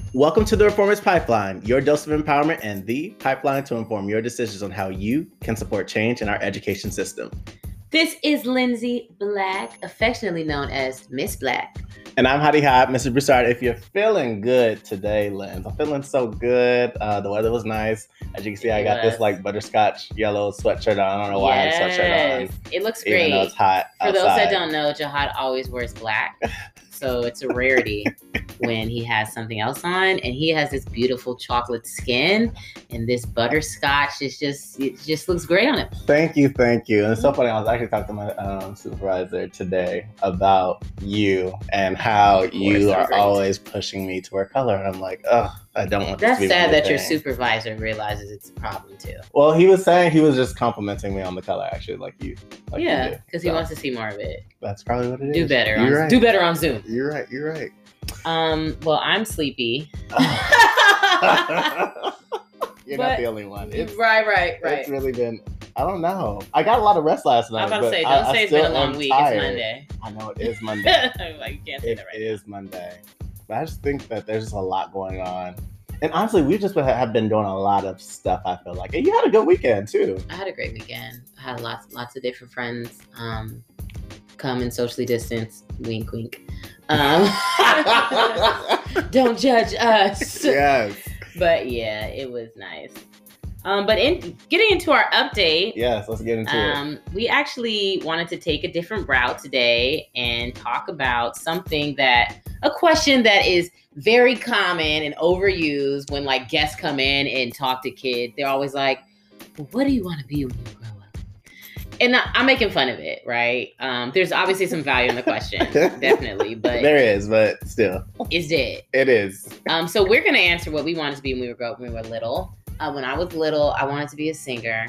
Welcome to the Reformers Pipeline, your dose of empowerment and the pipeline to inform your decisions on how you can support change in our education system. This is Lindsay Black, affectionately known as Miss Black. And I'm Hottie Hot, Mr. Broussard. If you're feeling good today, Linz, I'm feeling so good. The weather was nice. As you can see, I got this like butterscotch yellow sweatshirt on. I don't know why I have a sweatshirt on. It looks great. Even though it's hot For outside. those that don't know, Jihad always wears black. So it's a rarity when he has something else on, and he has this beautiful chocolate skin, and this butterscotch it just looks great on it. Thank you. And it's so funny. I was actually talking to my supervisor today about you and how you are always pushing me to wear color, and I'm like, oh, I don't want. That's this to be sad that thing. your supervisor realizes it's a problem too. Well, he was saying he was just complimenting me on the color, actually, like you. Yeah, because he wants to see more of it. That's probably what it is. Do better. Right. Do better on Zoom. You're right. Well, I'm sleepy. You're not the only one. Right. It's really been, I don't know. I got a lot of rest last night. I'm about to say, don't say it's been a long week. Tired. It's Monday. I know it is Monday. Like, you can't say that right It is Monday. But I just think that there's just a lot going on. And honestly, we just have been doing a lot of stuff, I feel like. And you had a good weekend, too. I had a great weekend. I had lots of different friends come and socially distance. Wink, wink. Don't judge us. Yes. But yeah, it was nice. But getting into our update. Yes, let's get into it. We actually wanted to take a different route today and talk about a question that is very common and overused when like guests come in and talk to kids. They're always like, well, what do you want to be when you grow up? And I'm making fun of it, right? There's obviously some value in the question, definitely, but there is, but still, it's dead. It is. So we're gonna answer what we wanted to be when we were little. When I was little, I wanted to be a singer.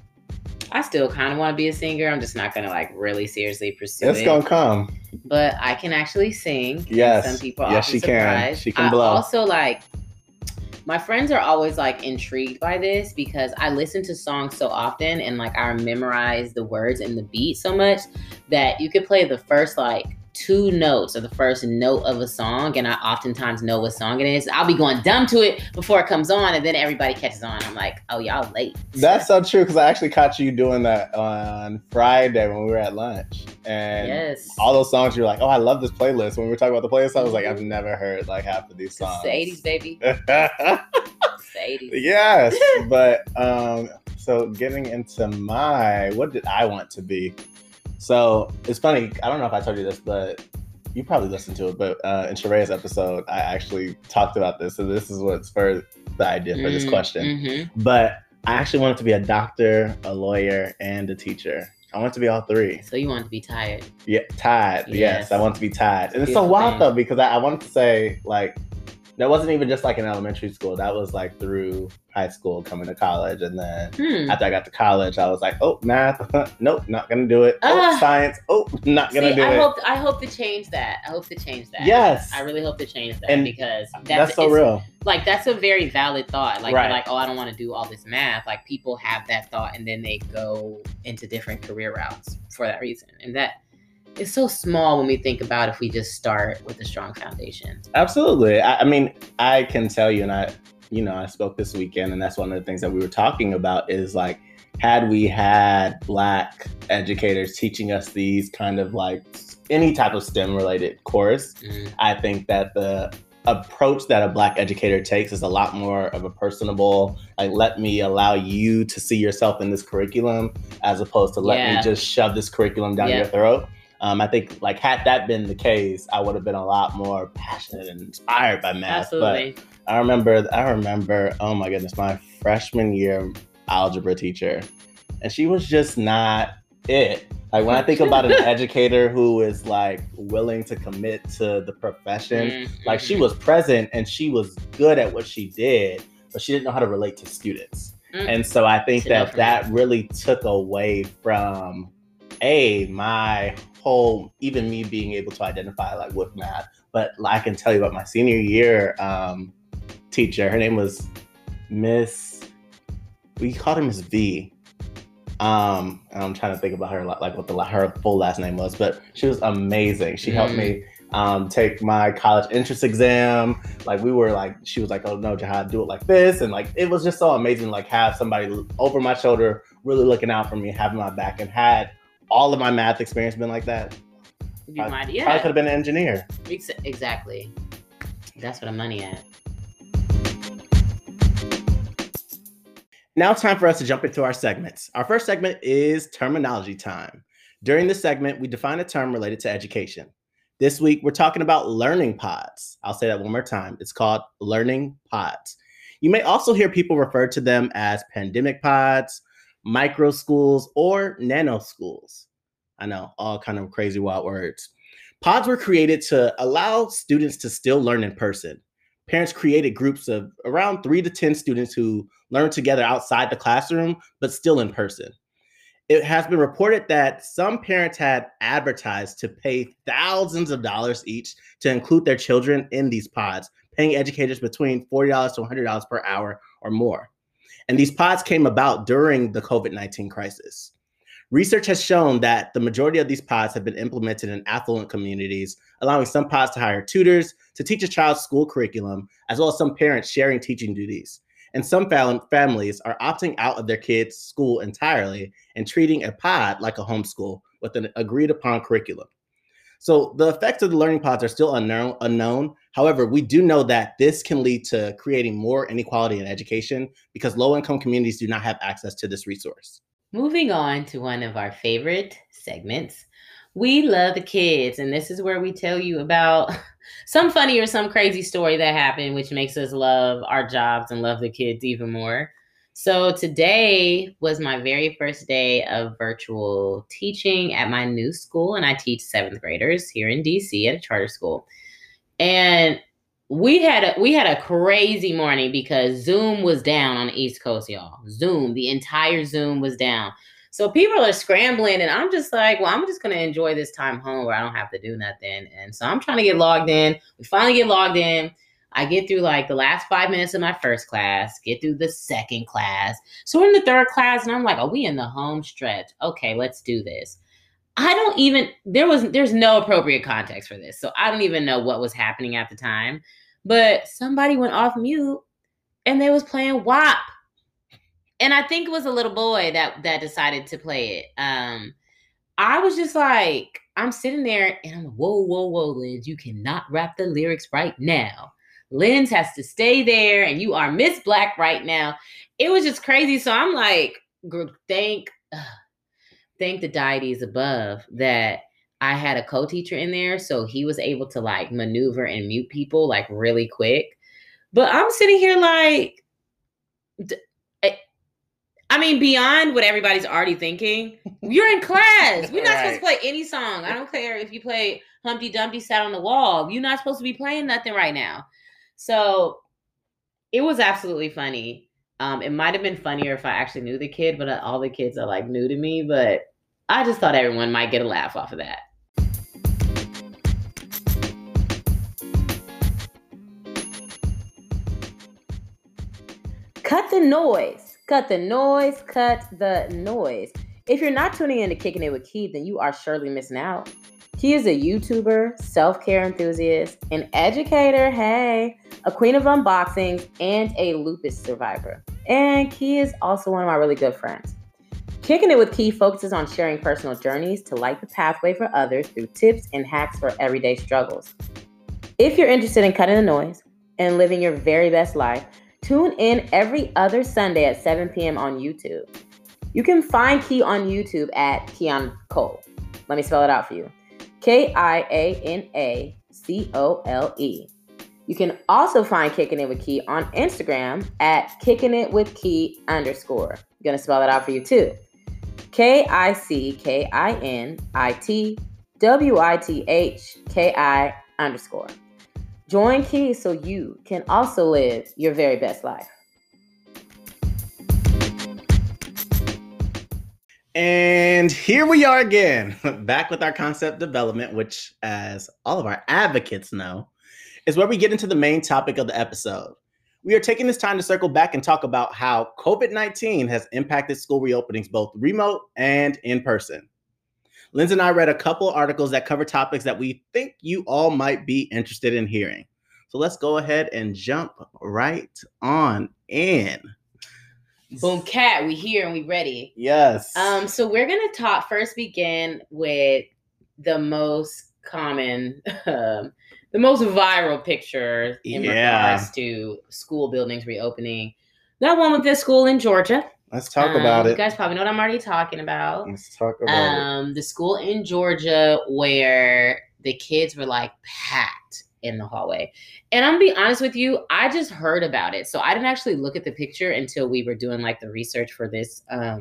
I still kind of want to be a singer. I'm just not gonna like really seriously pursue it. It's gonna come. But I can actually sing. Yes. Some people are yes, she surprised. She can blow. Also, like, my friends are always like intrigued by this because I listen to songs so often and like I memorize the words and the beat so much that you could play the first like 2 notes or the first note of a song, and I oftentimes know what song it is. I'll be going dumb to it before it comes on, and then everybody catches on. I'm like, oh, y'all late. That's so true, because I actually caught you doing that on Friday when we were at lunch. And yes, all those songs, you're like, oh, I love this playlist. When we were talking about the playlist, I was like, I've never heard like half of these songs. It's the 80s, baby. It's the 80s. Yes, but so getting into what did I want to be? So it's funny, I don't know if I told you this, but you probably listened to it, but in Sharea's episode, I actually talked about this. So this is what spurred the idea for this question. Mm-hmm. But I actually wanted to be a doctor, a lawyer, and a teacher. I want to be all 3. So you want to be tired? Yeah, tied. Yes, I want to be tied. And it's so wild though, because I wanted to say like, that wasn't even just like in elementary school. That was like through high school, coming to college. And then after I got to college, I was like, oh, math. Nope, not going to do it. Oh, science. Oh, not going to do it. I hope to change that. Yes. I really hope to change that, and because that's so real. Like, that's a very valid thought. Like, right. You're like, oh, I don't want to do all this math. Like, people have that thought and then they go into different career routes for that reason. And that, it's so small when we think about if we just start with a strong foundation. Absolutely. I mean, I can tell you, and I spoke this weekend, and that's one of the things that we were talking about is like, had we had Black educators teaching us these kind of like any type of STEM related course, I think that the approach that a Black educator takes is a lot more of a personable, like, let me allow you to see yourself in this curriculum, as opposed to let me just shove this curriculum down your throat. I think, like, had that been the case, I would have been a lot more passionate and inspired by math. Absolutely. But I remember, oh my goodness, my freshman year algebra teacher, and she was just not it. Like, when I think about an educator who is like willing to commit to the profession, like, she was present and she was good at what she did, but she didn't know how to relate to students. And so I think that really took away from my whole, even me being able to identify like with math. But I can tell you about my senior year teacher. Her name was we called her Miss V. And I'm trying to think about her, like what her full last name was, but she was amazing. She helped me take my college entrance exam. Like we were like, she was like, oh no, Jihad, do it like this. And like, it was just so amazing, like have somebody over my shoulder, really looking out for me, having my back. And had all of my math experience been like that, I probably could have been an engineer. Exactly. That's what I'm money at. Now it's time for us to jump into our segments. Our first segment is terminology time. During this segment, we define a term related to education. This week, we're talking about learning pods. I'll say that one more time. It's called learning pods. You may also hear people refer to them as pandemic pods, micro schools, or nano schools. I know, all kind of crazy, wild words. Pods were created to allow students to still learn in person. Parents created groups of around 3 to 10 students who learn together outside the classroom, but still in person. It has been reported that some parents had advertised to pay thousands of dollars each to include their children in these pods, paying educators between $40 to $100 per hour or more. And these pods came about during the COVID-19 crisis. Research has shown that the majority of these pods have been implemented in affluent communities, allowing some pods to hire tutors to teach a child's school curriculum, as well as some parents sharing teaching duties. And some families are opting out of their kids' school entirely and treating a pod like a homeschool with an agreed upon curriculum. So the effects of the learning pods are still unknown. However, we do know that this can lead to creating more inequality in education because low-income communities do not have access to this resource. Moving on to one of our favorite segments. We love the kids, and this is where we tell you about some funny or some crazy story that happened, which makes us love our jobs and love the kids even more. So today was my very first day of virtual teaching at my new school, and I teach 7th graders here in DC at a charter school. And we had a crazy morning because Zoom was down on the East Coast, y'all. The entire Zoom was down. So people are scrambling, and I'm just like, well, I'm just going to enjoy this time home where I don't have to do nothing. And so I'm trying to get logged in. We finally get logged in. I get through like the last 5 minutes of my first class, get through the second class. So we're in the third class, and I'm like, are we in the home stretch? Okay, let's do this. There's no appropriate context for this. So I don't even know what was happening at the time, but somebody went off mute and they was playing WAP. And I think it was a little boy that decided to play it. I was just like, I'm sitting there and I'm like, whoa, Linz, you cannot rap the lyrics right now. Linz has to stay there and you are Miss Black right now. It was just crazy. So I'm like, thank the deities above that I had a co-teacher in there. So he was able to like maneuver and mute people like really quick. But I'm sitting here like, I mean, beyond what everybody's already thinking, you're in class. We're not supposed to play any song. I don't care if you play Humpty Dumpty Sat on the Wall. You're not supposed to be playing nothing right now. So it was absolutely funny. It might have been funnier if I actually knew the kid, but all the kids are like new to me. But I just thought everyone might get a laugh off of that. Cut the noise. Cut the noise. Cut the noise. If you're not tuning in to Kicking It with Key, then you are surely missing out. Key is a YouTuber, self-care enthusiast, an educator, a queen of unboxings, and a lupus survivor. And Key is also one of my really good friends. Kicking It with Key focuses on sharing personal journeys to light the pathway for others through tips and hacks for everyday struggles. If you're interested in cutting the noise and living your very best life, tune in every other Sunday at 7 p.m. on YouTube. You can find Key on YouTube at Kiana Cole. Let me spell it out for you. KIANACOLE. You can also find Kicking It with Key on Instagram at kickingitwithkey_. I'm going to spell that out for you too. KICKINITWITHKI_. Join Key so you can also live your very best life. And here we are again, back with our concept development, which, as all of our advocates know, is where we get into the main topic of the episode. We are taking this time to circle back and talk about how COVID-19 has impacted school reopenings, both remote and in person. Lindsay and I read a couple articles that cover topics that we think you all might be interested in hearing. So let's go ahead and jump right on in. Boom, cat, we here and we ready. Yes. So we're gonna begin with the most common, the most viral picture in regards to school buildings reopening. That one with this school in Georgia. Let's talk about it. You guys probably know what I'm already talking about. Let's talk about it. The school in Georgia where the kids were like packed in the hallway. And I'm gonna be honest with you, I just heard about it. So I didn't actually look at the picture until we were doing like the research for this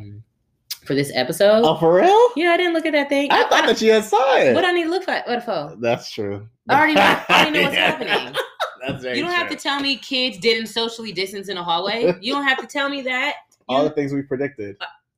episode. Oh, for real? Yeah, I didn't look at that thing. I thought that you had saw it. What I need to look for? What for? That's true. I already know what's happening. That's very You don't have to tell me kids didn't socially distance in a hallway. You don't have to tell me that. All the things we predicted.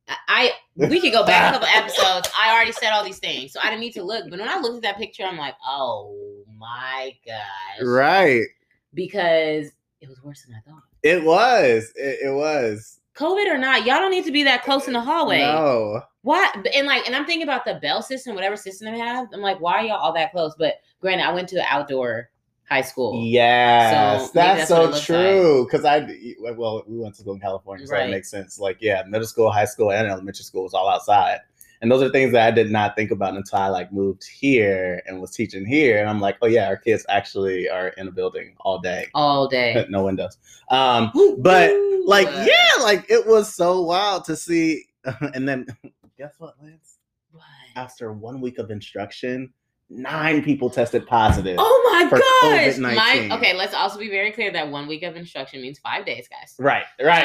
We could go back a couple episodes. I already said all these things, so I didn't need to look. But when I looked at that picture, I'm like, oh my gosh. Right. Because it was worse than I thought. It was. It was. COVID or not, y'all don't need to be that close in the hallway. No. Why? And I'm thinking about the bell system, whatever system they have. I'm like, why are y'all all that close? But granted, I went to an outdoor high school. Yes, so that's so true. Because we went to school in California, so right. That makes sense. Like, yeah, middle school, high school, and elementary school was all outside. And those are things that I did not think about until I like moved here and was teaching here. And I'm like, oh yeah, our kids actually are in a building all day. All day. No windows. But like, yeah, like it was so wild to see. And then guess what, Lance? What? After 1 week of instruction, 9 people tested positive. Oh my gosh! COVID-19. Okay, let's also be very clear that 1 week of instruction means 5 days, guys. Right.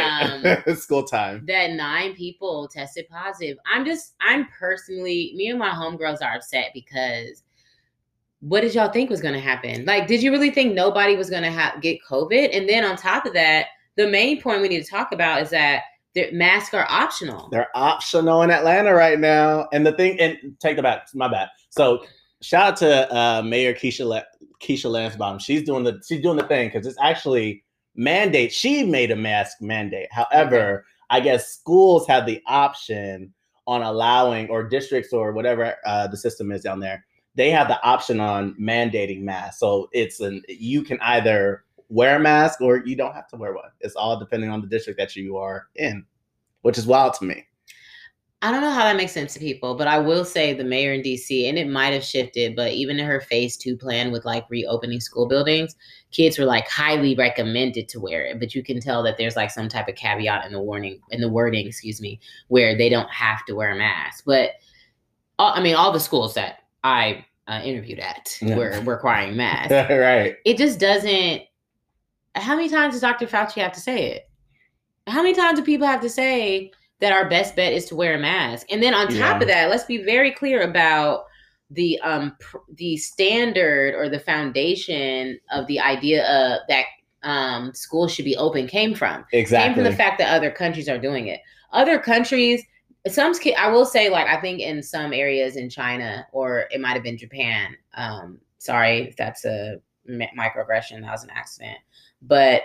School time. That 9 people tested positive. I'm personally, me and my homegirls are upset because what did y'all think was going to happen? Like, did you really think nobody was going to get COVID? And then on top of that, the main point we need to talk about is that masks are optional. They're optional in Atlanta right now. And the thing, and take it back, my bad. So shout out to Mayor Keisha Lansbottom. She's doing the thing because it's actually mandate. She made a mask mandate. However, I guess schools have the option on allowing, or districts or whatever the system is down there. They have the option on mandating masks. So you can either wear a mask or you don't have to wear one. It's all depending on the district that you are in, which is wild to me. I don't know how that makes sense to people, but I will say the mayor in DC, and it might have shifted, but even in her phase 2 plan with like reopening school buildings, kids were like highly recommended to wear it. But you can tell that there's like some type of caveat in the wording, where they don't have to wear a mask. But all the schools that I interviewed at were requiring masks. Right. It just doesn't. How many times does Dr. Fauci have to say it? How many times do people have to say that our best bet is to wear a mask? And then on top of that, let's be very clear about the standard or the foundation of the idea of that schools should be open came from. Exactly. Came from the fact that other countries are doing it. Other countries, I will say, like, I think in some areas in China, or it might have been Japan. Sorry if that's a microaggression. That was an accident. But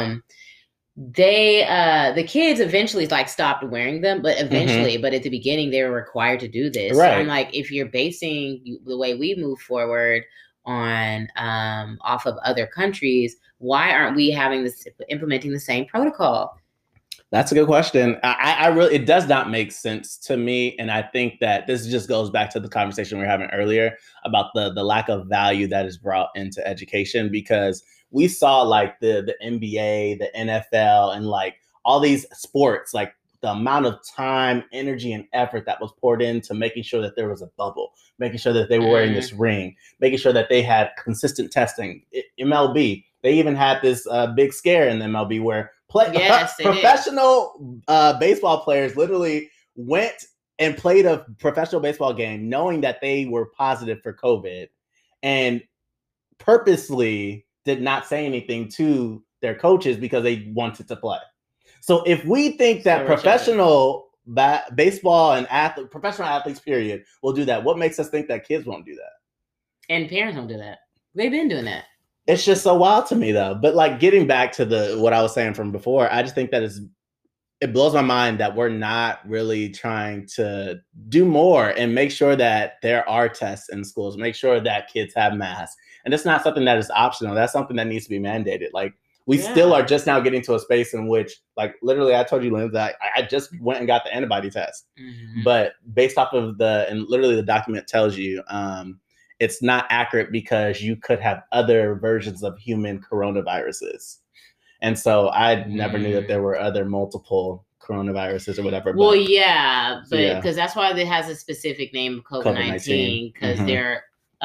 the kids eventually like stopped wearing them, but eventually, but at the beginning they were required to do this. Right. So I'm like, if you're basing the way we move forward on off of other countries, why aren't we implementing the same protocol? That's a good question. I really, it does not make sense to me. And I think that this just goes back to the conversation we were having earlier about the lack of value that is brought into education, because we saw like the NBA, the NFL, and like all these sports, like the amount of time, energy, and effort that was poured into making sure that there was a bubble, making sure that they were wearing this ring, making sure that they had consistent testing. MLB, they even had this big scare in the MLB where professional baseball players literally went and played a professional baseball game knowing that they were positive for COVID and purposely did not say anything to their coaches because they wanted to play. So if we think that professional baseball and professional athletes, period, will do that, what makes us think that kids won't do that? And parents don't do that. They've been doing that. It's just so wild to me, though. But like getting back to what I was saying from before, I just think that it blows my mind that we're not really trying to do more and make sure that there are tests in schools, make sure that kids have masks. And it's not something that is optional. That's something that needs to be mandated. Like, we still are just now getting to a space in which, like, literally, I told you, Lynn, that I just went and got the antibody test. Mm-hmm. But based off of and literally the document tells you, it's not accurate because you could have other versions of human coronaviruses. And so I never knew that there were other multiple coronaviruses or whatever. Well, yeah, but because that's why it has a specific name, COVID-19, because they're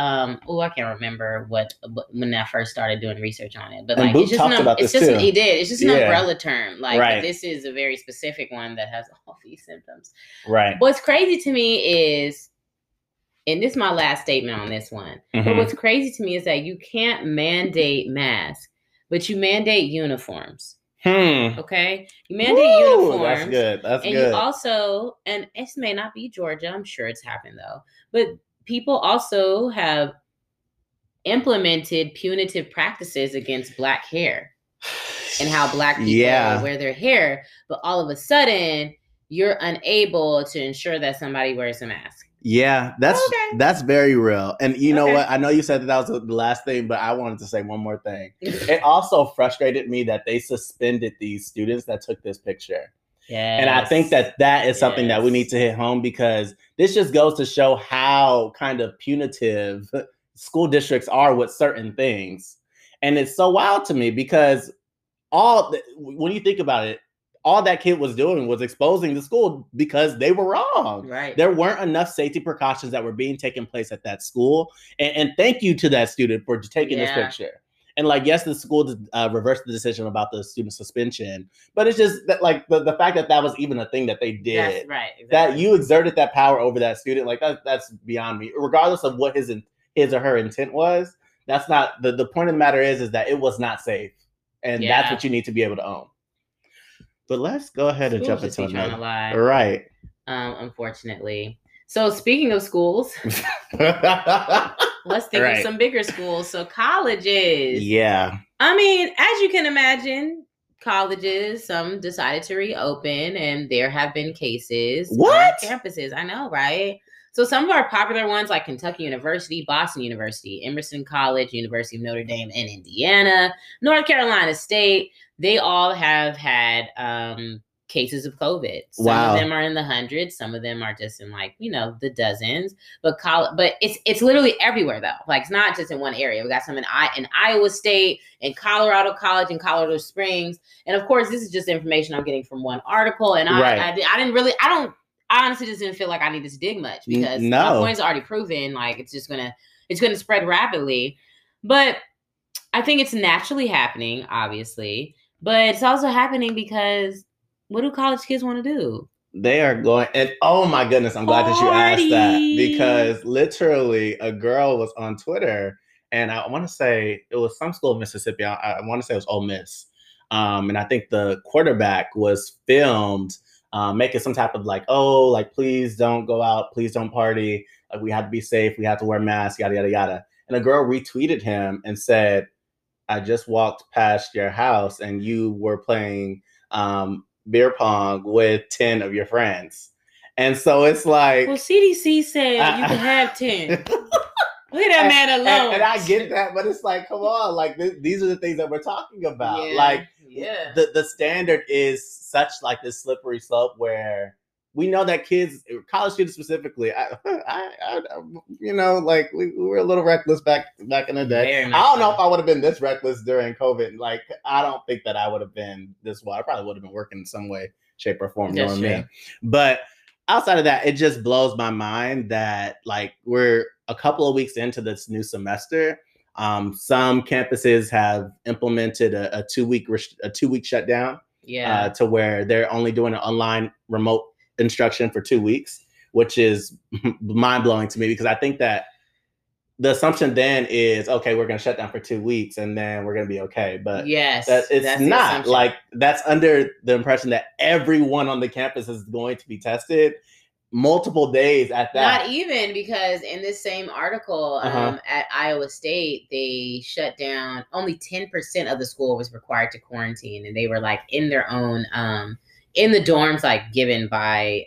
I can't remember when I first started doing research on it, but like it's just about this too. He did. It's just an umbrella term. Like this is a very specific one that has all these symptoms. Right. What's crazy to me is, and this is my last statement on this one, but what's crazy to me is that you can't mandate masks, but you mandate uniforms. Okay, you mandate uniforms. That's good. That's and good. You also, and this may not be Georgia. I'm sure it's happened though, but people also have implemented punitive practices against Black hair and how Black people wear their hair. But all of a sudden, you're unable to ensure that somebody wears a mask. Yeah, that's very real. And you know what? I know you said that was the last thing, but I wanted to say one more thing. It also frustrated me that they suspended these students that took this picture. Yes. And I think that is something that we need to hit home, because this just goes to show how kind of punitive school districts are with certain things. And it's so wild to me because when you think about it, all that kid was doing was exposing the school because they were wrong. Right. There weren't enough safety precautions that were being taken place at that school. And thank you to that student for taking this picture. And like, yes, the school reversed the decision about the student suspension, but it's just that, like, the fact that was even a thing that they did. That's right. Exactly. That you exerted that power over that student, like that's beyond me. Regardless of what his or her intent was, that's not the point of the matter is that it was not safe, and that's what you need to be able to own. But let's go ahead and jump into another. Right. Unfortunately. So speaking of schools, let's think of some bigger schools. So colleges. Yeah. I mean, as you can imagine, colleges, some decided to reopen, and there have been cases on campuses. I know, right? So some of our popular ones, like Kentucky University, Boston University, Emerson College, University of Notre Dame in Indiana, North Carolina State, they all have had cases of COVID. Some of them are in the hundreds. Some of them are just in, like, the dozens. But it's literally everywhere, though. Like, it's not just in one area. We got some in Iowa State, in Colorado College, in Colorado Springs. And of course, this is just information I'm getting from one article. And I honestly just didn't feel like I needed to dig much, because my point's already proven. Like, it's gonna spread rapidly. But I think it's naturally happening, obviously. But it's also happening because what do college kids want to do? They are going, and oh my goodness, I'm glad that you asked that, because literally a girl was on Twitter, and I want to say it was some school of Mississippi. I want to say it was Ole Miss. And I think the quarterback was filmed making some type of please don't go out, please don't party. Like, we have to be safe, we have to wear masks, yada, yada, yada. And a girl retweeted him and said, I just walked past your house and you were playing beer pong with 10 of your friends. And so it's like, well, CDC said you can have 10. Leave that man alone. And I get that, but it's like, come on, like these are the things that we're talking about. The standard is such like this slippery slope where we know that kids, college students specifically, we were a little reckless back in the day. I don't know if I would have been this reckless during COVID. Like, I don't think that I would have been this wild. I probably would have been working in some way, shape, or form, knowing me. But outside of that, it just blows my mind that, like, we're a couple of weeks into this new semester. Some campuses have implemented a 2-week shutdown. To where they're only doing an online remote instruction for 2 weeks, which is mind blowing to me, because I think that the assumption then is, okay, we're going to shut down for 2 weeks and then we're going to be okay. But it's not like that's under the impression that everyone on the campus is going to be tested multiple days at that. Not even, because in this same article at Iowa State, they shut down. Only 10% of the school was required to quarantine, and they were like in their own in the dorms, like given by,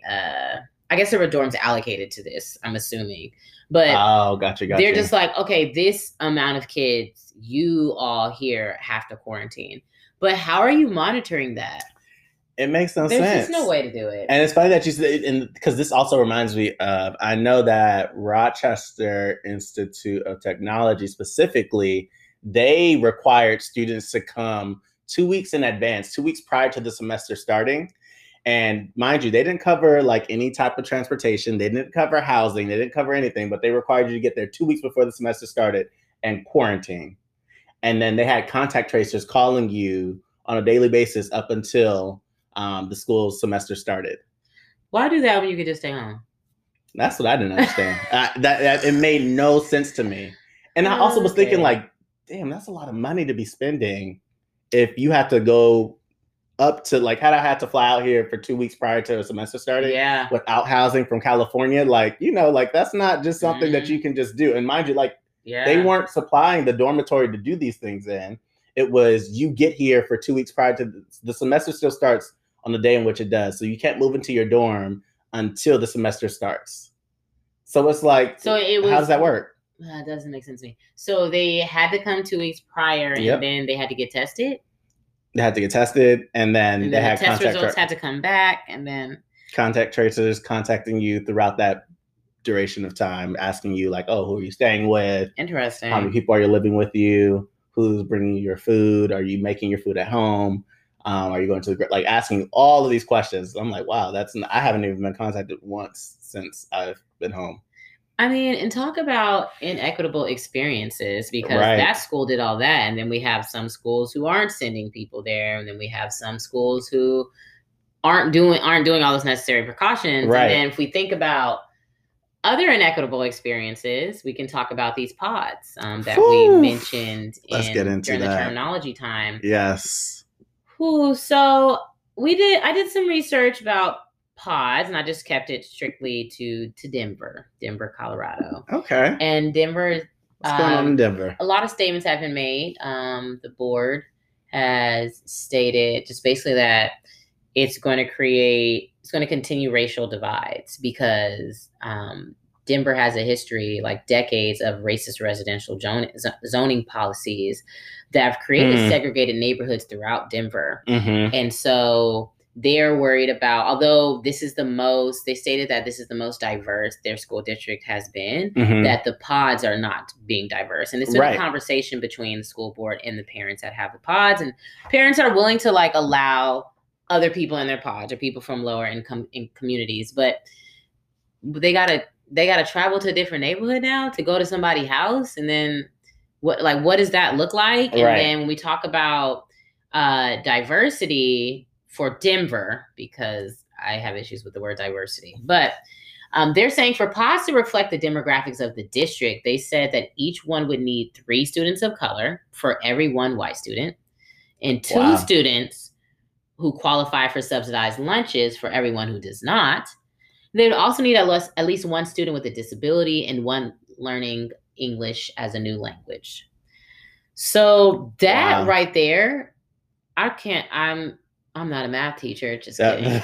I guess there were dorms allocated to this, I'm assuming. But oh, gotcha. They're just like, okay, this amount of kids, you all here have to quarantine. But how are you monitoring that? It makes no There's sense. There's just no way to do it. And it's funny that you said, and because this also reminds me of, I know that Rochester Institute of Technology specifically, they required students to come 2 weeks in advance, 2 weeks prior to the semester starting. And mind you, they didn't cover like any type of transportation. They didn't cover housing. They didn't cover anything, but they required you to get there 2 weeks before the semester started and quarantine. And then they had contact tracers calling you on a daily basis up until the school semester started. Why do that when you could just stay home? That's what I didn't understand. That it made no sense to me. And I also was thinking like, damn, that's a lot of money to be spending if you have to go up to like, had I had to fly out here for 2 weeks prior to a semester starting without housing from California, like, you know, like that's not just something that you can just do. And mind you, like they weren't supplying the dormitory to do these things in. It was you get here for 2 weeks prior to the semester still starts on the day in which it does. So you can't move into your dorm until the semester starts. So it's like, how does that work? That doesn't make sense to me. So they had to come 2 weeks prior and then they had to get tested? They had to get tested and then they had test results had to come back and then contact tracers contacting you throughout that duration of time, asking you like, oh, who are you staying with? Interesting. How many people are you living with you? Who's bringing you your food? Are you making your food at home? Are you going to the, like asking all of these questions? I'm like, wow, I haven't even been contacted once since I've been home. I mean, and talk about inequitable experiences because that school did all that. And then we have some schools who aren't sending people there. And then we have some schools who aren't doing all those necessary precautions. Right. And then if we think about other inequitable experiences, we can talk about these pods that we mentioned during the terminology time. Yes. So I did some research about pods, and I just kept it strictly to Denver, Colorado. Okay. And Denver. What's going on in Denver? A lot of statements have been made. The board has stated just basically that it's going to continue racial divides because Denver has a history, like decades of racist residential zoning policies that have created segregated neighborhoods throughout Denver. And so they're worried about, although they stated that this is the most diverse their school district has been, that the pods are not being diverse. And it's been a conversation between the school board and the parents that have the pods. And parents are willing to like allow other people in their pods or people from lower income communities, but they gotta travel to a different neighborhood now to go to somebody's house. And then what does that look like? And then when we talk about diversity for Denver, because I have issues with the word diversity, but they're saying for pods to reflect the demographics of the district, they said that each one would need 3 students of color for every 1 white student and 2 students who qualify for subsidized lunches for everyone who does not. They would also need at least 1 student with a disability and 1 learning English as a new language. So that right there, I'm not a math teacher, just kidding.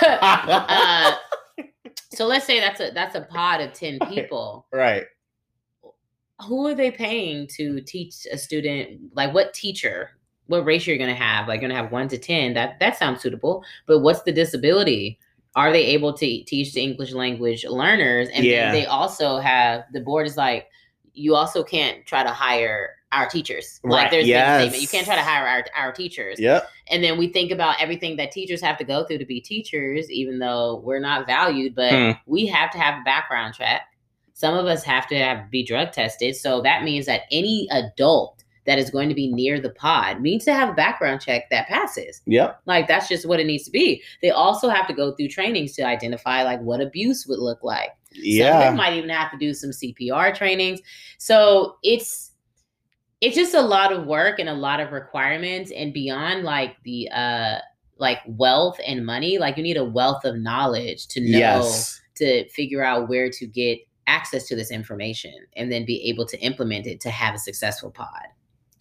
But so let's say that's a pod of 10 people. Right. Who are they paying to teach a student? Like what ratio you're going to have? Like you're going to have 1 to 10. That sounds suitable. But what's the disability? Are they able to teach the English language learners? And then they also have, the board is like, you also can't try to hire our teachers. Like there's been a statement, you can't try to hire our teachers. Yep. And then we think about everything that teachers have to go through to be teachers, even though we're not valued, but we have to have a background check. Some of us have to be drug tested. So that means that any adult that is going to be near the pod needs to have a background check that passes. Yep. Like that's just what it needs to be. They also have to go through trainings to identify like what abuse would look like. Yeah. Some of them might even have to do some CPR trainings. So it's just a lot of work and a lot of requirements, and beyond like the like wealth and money, like you need a wealth of knowledge to know to figure out where to get access to this information and then be able to implement it to have a successful pod.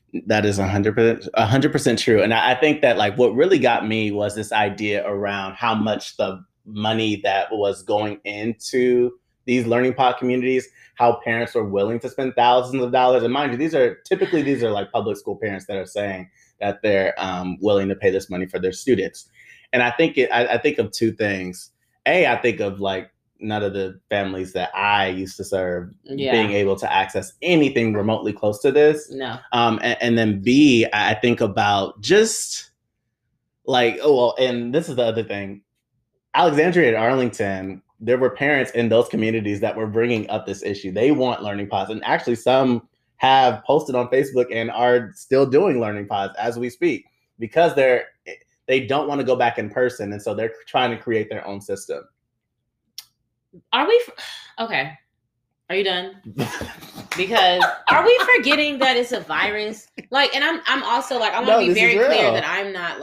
That is 100% true. And I think that like what really got me was this idea around how much the money that was going into these learning pod communities, how parents are willing to spend thousands of dollars. And mind you, these are like public school parents that are saying that they're willing to pay this money for their students. And I think I think of two things. I think of like none of the families that I used to serve being able to access anything remotely close to this. No. And then B, I think about just like, oh, well, and this is the other thing. Alexandria and Arlington, there were parents in those communities that were bringing up this issue. They want learning pods. And actually some have posted on Facebook and are still doing learning pods as we speak because they don't want to go back in person. And so they're trying to create their own system. Are we okay? Are you done? Because are we forgetting that it's a virus? Like, and I'm also like, I want to be very clear that I'm not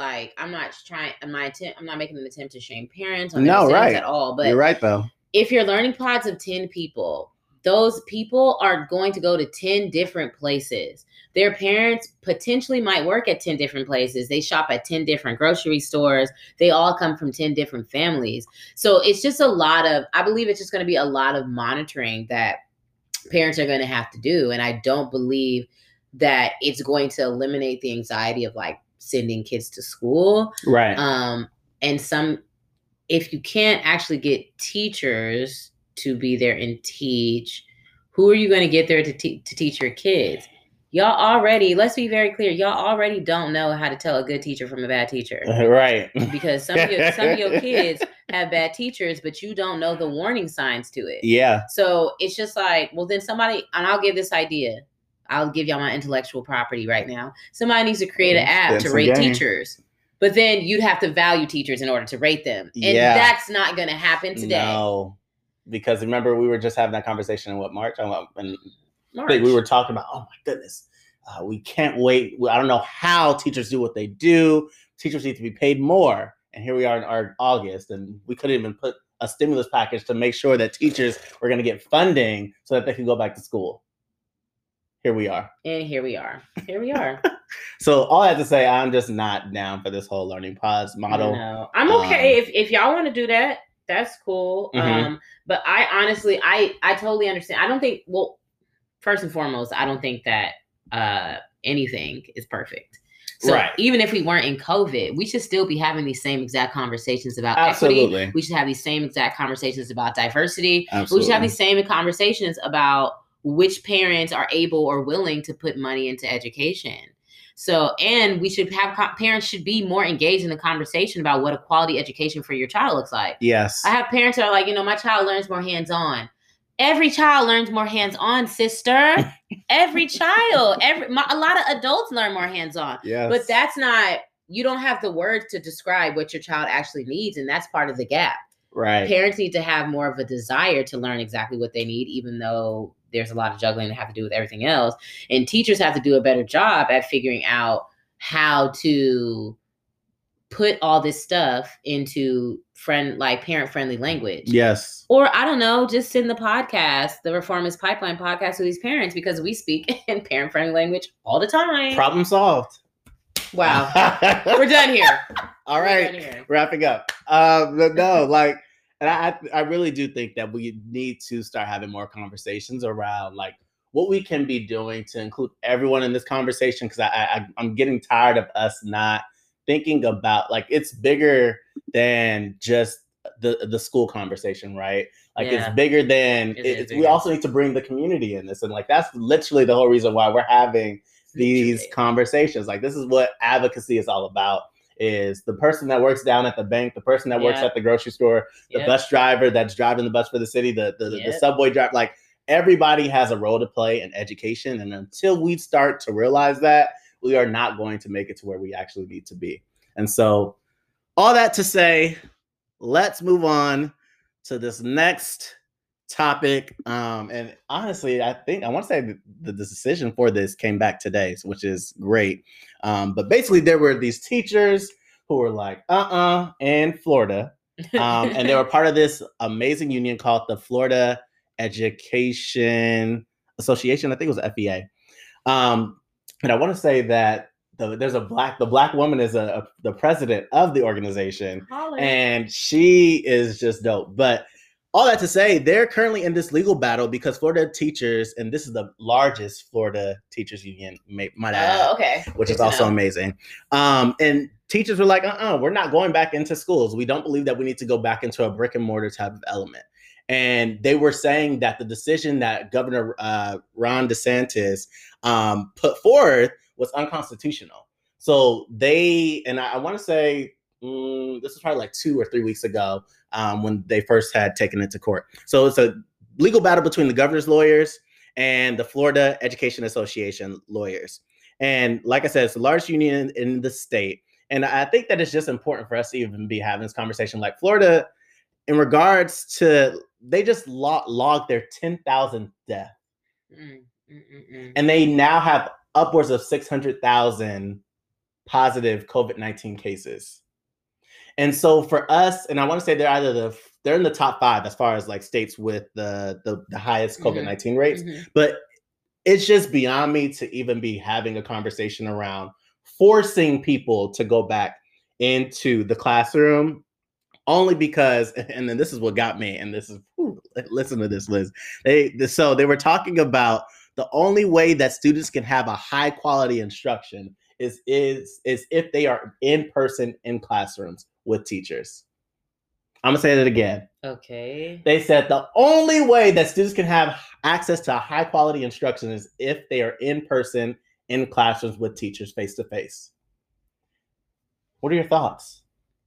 making an attempt to shame parents on right at all. But you're right though. If you're learning pods of 10 people, those people are going to go to 10 different places. Their parents potentially might work at 10 different places. They shop at 10 different grocery stores. They all come from 10 different families. So it's just I believe it's just going to be a lot of monitoring that parents are going to have to do. And I don't believe that it's going to eliminate the anxiety of like sending kids to school. Right. And if you can't actually get teachers to be there and teach, who are you going to get there to teach your kids? Y'all already, let's be very clear, y'all already don't know how to tell a good teacher from a bad teacher. Right. Because some of your kids have bad teachers, but you don't know the warning signs to it. Yeah. So it's just like, well, then and I'll give this idea. I'll give y'all my intellectual property right now. Somebody needs to create an app to rate teachers. But then you'd have to value teachers in order to rate them. And that's not going to happen today. No. Because remember, we were just having that conversation in March? We were talking about, oh my goodness, we can't wait. I don't know how teachers do what they do. Teachers need to be paid more. And here we are in August, and we couldn't even put a stimulus package to make sure that teachers were going to get funding so that they could go back to school. Here we are. And here we are. So all I have to say, I'm just not down for this whole learning pods model. No, I'm okay. If y'all want to do that, that's cool. Mm-hmm. But I honestly, I totally understand. I don't think, well, first and foremost, I don't think that anything is perfect. So even if we weren't in COVID, we should still be having these same exact conversations about equity. We should have these same exact conversations about diversity. Absolutely. We should have these same conversations about which parents are able or willing to put money into education. So, and we should have parents should be more engaged in the conversation about what a quality education for your child looks like. Yes. I have parents that are like, my child learns more hands-on. Every child learns more hands-on, sister. Every child, a lot of adults learn more hands-on. Yes. But that's not, you don't have the words to describe what your child actually needs. And that's part of the gap. Right. Parents need to have more of a desire to learn exactly what they need, even though there's a lot of juggling to have to do with everything else. And teachers have to do a better job at figuring out how to put all this stuff into parent-friendly language. Yes. Or I don't know, just send the podcast, the Reformist Pipeline podcast, to these parents, because we speak in parent-friendly language all the time. Problem solved. Wow. We're done here. All right. Wrapping up. But no, like, and I really do think that we need to start having more conversations around like what we can be doing to include everyone in this conversation. Because I'm getting tired of us not thinking about, like, it's bigger than just the school conversation, right? Like, it's bigger than we also need to bring the community in this. And like, that's literally the whole reason why we're having these conversations. Like, this is what advocacy is all about. Is the person that works down at the bank, the person that works at the grocery store, the bus driver that's driving the bus for the city, the subway driver, like everybody has a role to play in education. And until we start to realize that, we are not going to make it to where we actually need to be. And so all that to say, let's move on to this next topic. And honestly, I want to say the decision for this came back today, which is great. But basically there were these teachers who were like, in Florida. And they were part of this amazing union called the Florida Education Association. I think it was FEA. And I want to say that the black woman is the president of the organization, Holler. and she is just dope. But all that to say, they're currently in this legal battle because Florida teachers, and this is the largest Florida teachers union, might add, Okay. which Good is to also know. amazing. And teachers were like, we're not going back into schools. We don't believe that we need to go back into a brick and mortar type of element. And they were saying that the decision that Governor Ron DeSantis put forth was unconstitutional. So they, and I want to say this was probably like 2 or 3 weeks ago when they first had taken it to court. So it's a legal battle between the governor's lawyers and the Florida Education Association lawyers. And like I said, it's the largest union in the state. And I think that it's just important for us to even be having this conversation. Like Florida, in regards to, they just logged their 10,000th death. And they now have upwards of 600,000 positive COVID-19 cases. And so for us, and I want to say they're in the top 5 as far as like states with the highest COVID-19 rates. But it's just beyond me to even be having a conversation around forcing people to go back into the classroom, only because, and then this is what got me, and this is, listen to this, Liz. So they were talking about the only way that students can have a high quality instruction is if they are in person in classrooms with teachers. I'm gonna say that again. Okay. They said the only way that students can have access to high quality instruction is if they are in person in classrooms with teachers face to face. What are your thoughts?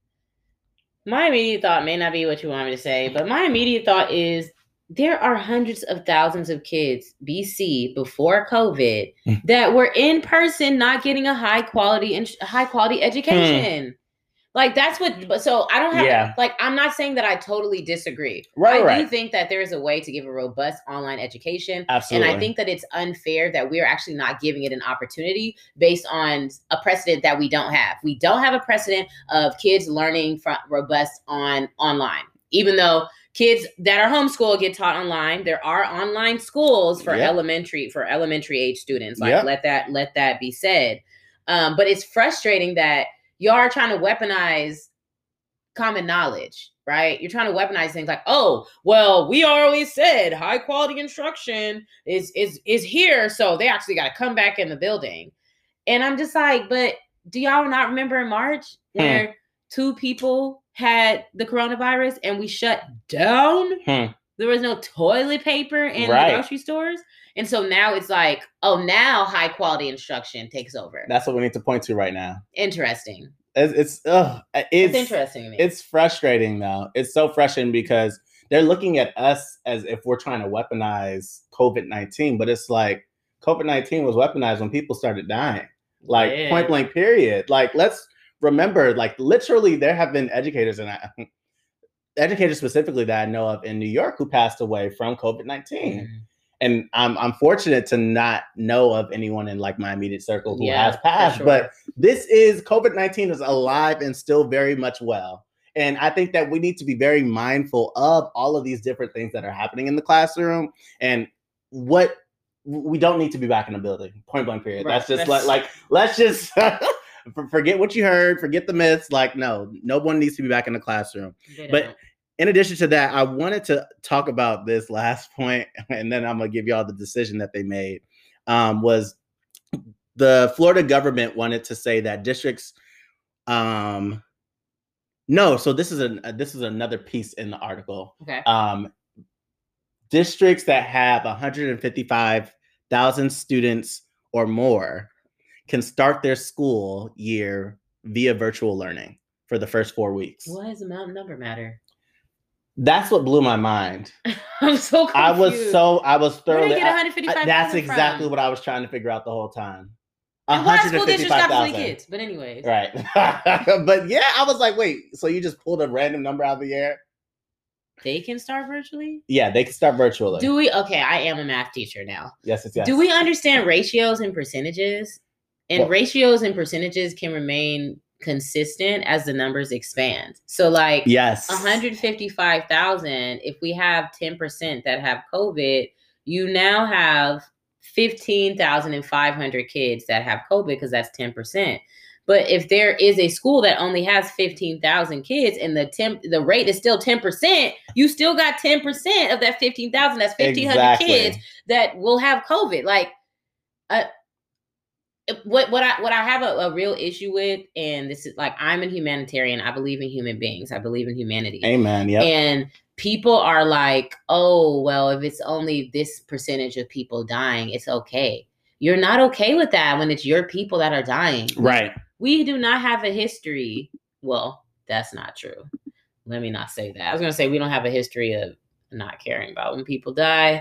My immediate thought may not be what you want me to say, but my immediate thought is there are hundreds of thousands of kids, BC, before COVID, that were in person not getting a high quality education. Like that's what, so I don't have, like, I'm not saying that I totally disagree. I do think that there is a way to give a robust online education. Absolutely. And I think that it's unfair that we're actually not giving it an opportunity based on a precedent that we don't have. We don't have a precedent of kids learning from robust online, even though kids that are homeschooled get taught online. There are online schools for elementary age students. Like let that be said. But it's frustrating that y'all are trying to weaponize common knowledge, right? You're trying to weaponize things like, oh, well, we always said high quality instruction is here, so they actually got to come back in the building. And I'm just like, but do y'all not remember in March where 2 people had the coronavirus and we shut down? There was no toilet paper in the grocery stores. And so now it's like, oh, now high quality instruction takes over. That's what we need to point to right now. Interesting. It's interesting to me. It's frustrating though. It's so frustrating because they're looking at us as if we're trying to weaponize COVID-19, but it's like COVID-19 was weaponized when people started dying. Like point blank period. Like let's remember, like literally there have been educators educators specifically that I know of in New York who passed away from COVID-19. And I'm fortunate to not know of anyone in like my immediate circle who has passed. But this is COVID-19 is alive and still very much well. And I think that we need to be very mindful of all of these different things that are happening in the classroom and what we don't need to be back in the building. Point blank period. That's just let's just forget what you heard, forget the myths. Like, no one needs to be back in the classroom. But in addition to that, I wanted to talk about this last point, and then I'm going to give you all the decision that they made, was the Florida government wanted to say that districts, so this is another piece in the article. Okay. Districts that have 155,000 students or more can start their school year via virtual learning for the first 4 weeks. Why does the number matter? That's what blew my mind. I'm so confused. I was thoroughly. Where did they get 155,000 That's exactly what I was trying to figure out the whole time. And why school districts got so many kids? But anyways. Right. But yeah, I was like, wait, so you just pulled a random number out of the air? They can start virtually? Yeah, they can start virtually. Do we? Okay, I am a math teacher now. Yes. Do we understand ratios and percentages? And ratios and percentages can remain consistent as the numbers expand. So like 155,000, if we have 10% that have COVID, you now have 15,500 kids that have COVID because that's 10%. But if there is a school that only has 15,000 kids and the rate is still 10%, you still got 10% of that 15,000. That's 1,500 kids that will have COVID. Like, what I have a real issue with, and this is like, I'm a humanitarian. I believe in human beings. I believe in humanity. Amen. Yep. And people are like, oh, well, if it's only this percentage of people dying, it's okay. You're not okay with that when it's your people that are dying. Right. We do not have a history. Well, that's not true. Let me not say that. I was going to say we don't have a history of not caring about when people die.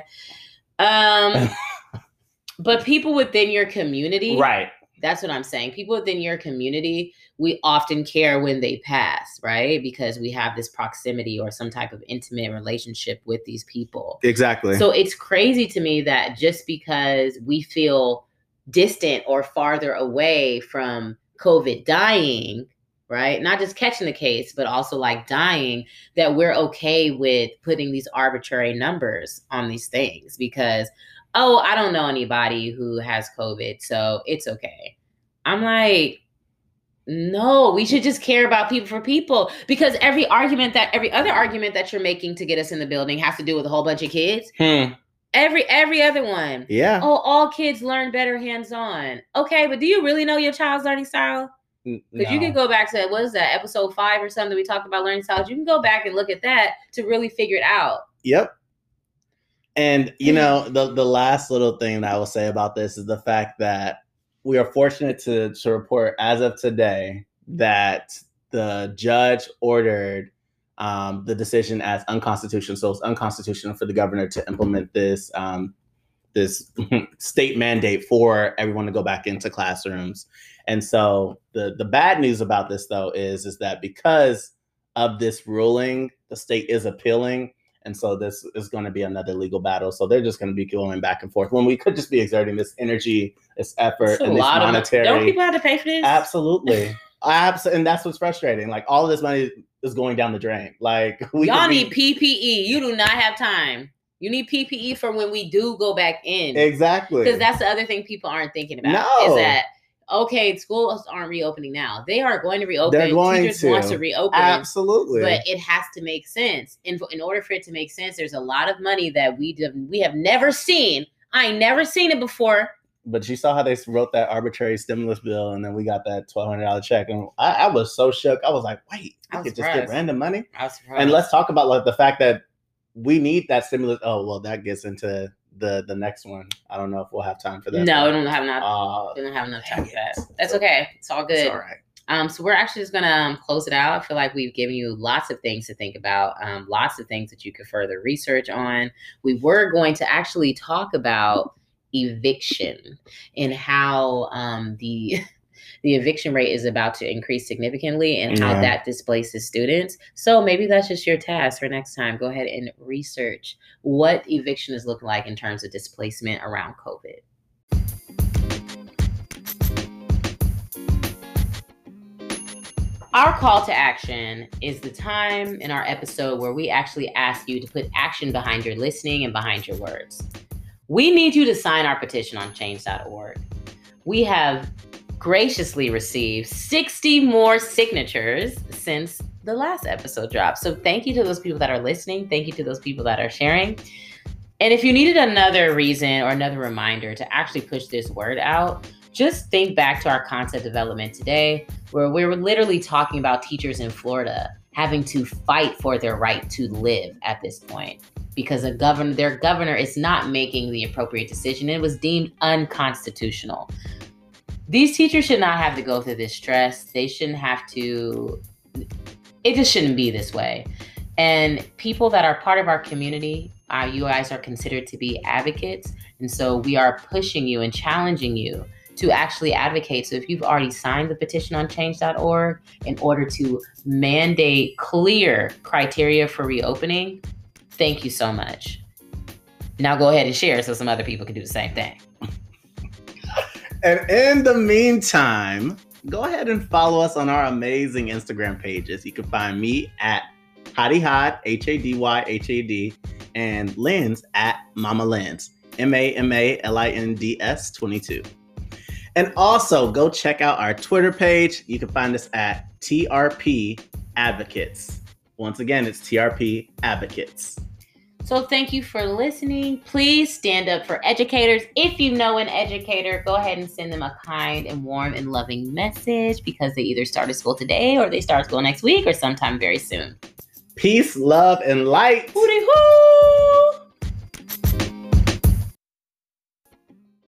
But people within your community. Right. That's what I'm saying. People within your community, we often care when they pass, right? Because we have this proximity or some type of intimate relationship with these people. Exactly. So it's crazy to me that just because we feel distant or farther away from COVID dying, right? Not just catching the case, but also like dying, that we're okay with putting these arbitrary numbers on these things because, oh, I don't know anybody who has COVID, so it's okay. I'm like, no, we should just care about people for people, because every other argument that you're making to get us in the building has to do with a whole bunch of kids. Every other one. Yeah. Oh, all kids learn better hands-on. Okay, but do you really know your child's learning style? Because you can go back to, what is that, episode 5 or something, we talked about learning styles. You can go back and look at that to really figure it out. Yep. And, you know, the last little thing that I will say about this is the fact that we are fortunate to report as of today that the judge ordered the decision as unconstitutional. So it's unconstitutional for the governor to implement this this state mandate for everyone to go back into classrooms. And so the bad news about this, though, is that because of this ruling, the state is appealing. And so this is going to be another legal battle. So they're just going to be going back and forth when we could just be exerting this energy, this effort, and this monetary. Don't people have to pay for this? Absolutely. And that's what's frustrating. Like, all of this money is going down the drain. Like, y'all need PPE. You do not have time. You need PPE for when we do go back in. Exactly. Because that's the other thing people aren't thinking about. No. Is that, okay, schools aren't reopening now. They are going to reopen. They're going Teachers to. want to reopen. Absolutely. But it has to make sense. In order for it to make sense, there's a lot of money that we have never seen. I ain't never seen it before. But you saw how they wrote that arbitrary stimulus bill, and then we got that $1,200 check. And I was so shook. I was like, wait, I could just get random money? I was surprised. And let's talk about like the fact that we need that stimulus. Oh, well, that gets into the next one. I don't know if we'll have time for that. No, we don't have enough time for that. That's okay. It's all good. It's all right. So we're actually just gonna close it out. I feel like we've given you lots of things to think about, lots of things that you could further research on. We were going to actually talk about eviction and how the eviction rate is about to increase significantly and how that displaces students. So maybe that's just your task for next time. Go ahead and research what eviction is looking like in terms of displacement around COVID. Our call to action is the time in our episode where we actually ask you to put action behind your listening and behind your words. We need you to sign our petition on change.org. We have graciously received 60 more signatures since the last episode dropped. So thank you to those people that are listening. Thank you to those people that are sharing. And if you needed another reason or another reminder to actually push this word out, just think back to our concept development today, where we were literally talking about teachers in Florida having to fight for their right to live at this point because their governor is not making the appropriate decision. It was deemed unconstitutional. These teachers should not have to go through this stress. They shouldn't have to. It just shouldn't be this way. And people that are part of our community, you guys are considered to be advocates. And so we are pushing you and challenging you to actually advocate. So if you've already signed the petition on change.org in order to mandate clear criteria for reopening, thank you so much. Now go ahead and share so some other people can do the same thing. And in the meantime, go ahead and follow us on our amazing Instagram pages. You can find me at Hadyhad, HADYHAD, and Lens at Mama Lens. MAMALINDS22. And also go check out our Twitter page. You can find us at TRP Advocates. Once again, it's TRP Advocates. So thank you for listening. Please stand up for educators. If you know an educator, go ahead and send them a kind and warm and loving message because they either started school today or they start school next week or sometime very soon. Peace, love, and light. Hooty hoo!